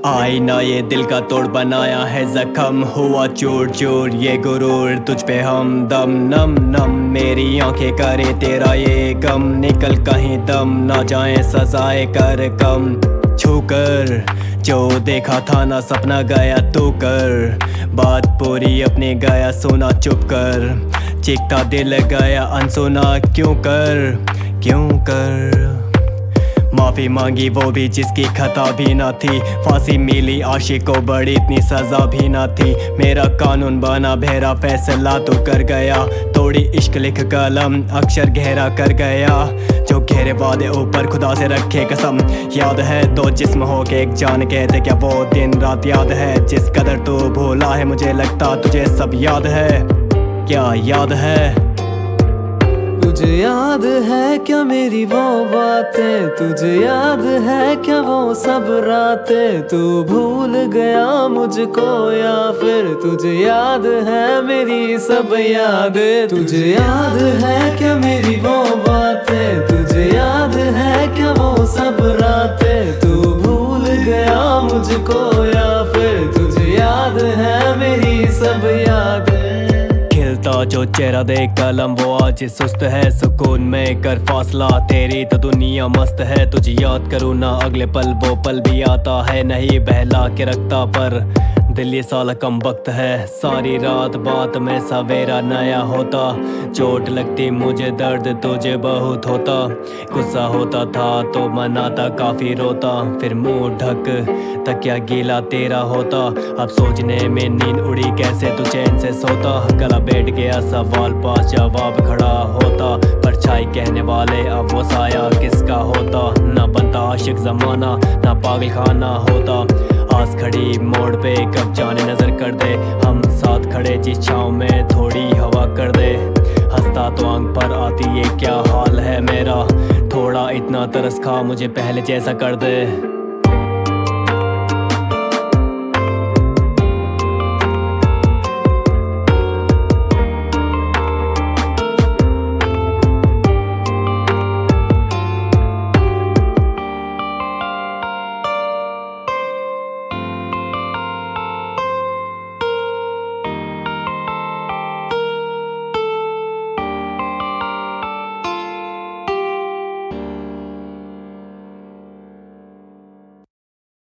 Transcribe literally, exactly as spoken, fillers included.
आईना ये दिल का तोड़ बनाया है जख्म, हुआ चूर चूर ये गुरूर, तुझ पे हम दम नम नम, मेरी आंखें करे तेरा ये गम, निकल कहीं दम ना जाए सजाए कर कम, छू कर जो देखा था ना सपना गया तू कर, बात पूरी अपनी गया सुना चुप कर, चीखता दिल गया अनसुना क्यों कर क्यों कर। माफी मांगी वो भी जिसकी खता भी ना थी, फांसी मिली आशिक को बड़ी इतनी सजा भी ना थी, मेरा कानून बना बहरा फैसला तो कर गया, तोड़ी इश्क लिख कलम अक्षर गहरा कर गया, जो गहरे वादे ऊपर खुदा से रखे कसम, याद है तो जिस्म हो के एक जान कहते क्या वो दिन रात याद है, जिस कदर तू भूला है मुझे लगता तुझे सब याद है, क्या याद है तुझे याद है क्या मेरी वो बातें, तुझे याद है क्या वो सब रातें, तू भूल गया मुझको या फिर तुझे याद है मेरी सब यादें, तुझे याद है क्या मेरी वो बातें, तुझे याद है क्या वो सब रातें, तू भूल गया मुझको या फिर तुझे याद है मेरी सब यादें। जो चेहरा देख कलम वो आज सुस्त है, सुकून में कर फासला तेरी तो दुनिया मस्त है, तुझे याद करूँ ना अगले पल वो पल भी आता है, नहीं बहला के रखता पर दिल ये साला कम वक्त है, सारी रात बात में सवेरा नया होता, चोट लगती मुझे दर्द तुझे बहुत होता, गुस्सा होता था तो मनाता काफी रोता, फिर मुंह ढक तकिया गीला तेरा होता, अब सोचने में नींद उड़ी कैसे तू चैन से सोता, गला बैठ गया सवाल पास जवाब खड़ा होता, परछाई कहने वाले अब वो साया किसका होता, ना बनता आशिक जमाना ना पागल खाना होता, आस खड़ी मोड़ पे कब जाने नजर कर दे, हम साथ खड़े जिस छाँव में थोड़ी हवा कर दे, हंसता तो आंख पर आती ये क्या हाल है मेरा, थोड़ा इतना तरस खा मुझे पहले जैसा कर दे।